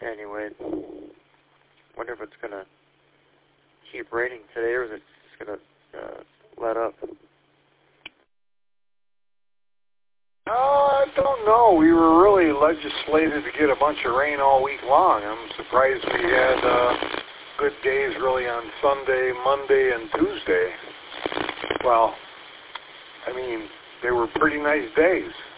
Anyway, wonder if it's gonna keep raining today, or is it just gonna let up? I don't know. We were really legislated to get a bunch of rain all week long. I'm surprised we had good days really on Sunday, Monday, and Tuesday. Well, I mean, they were pretty nice days.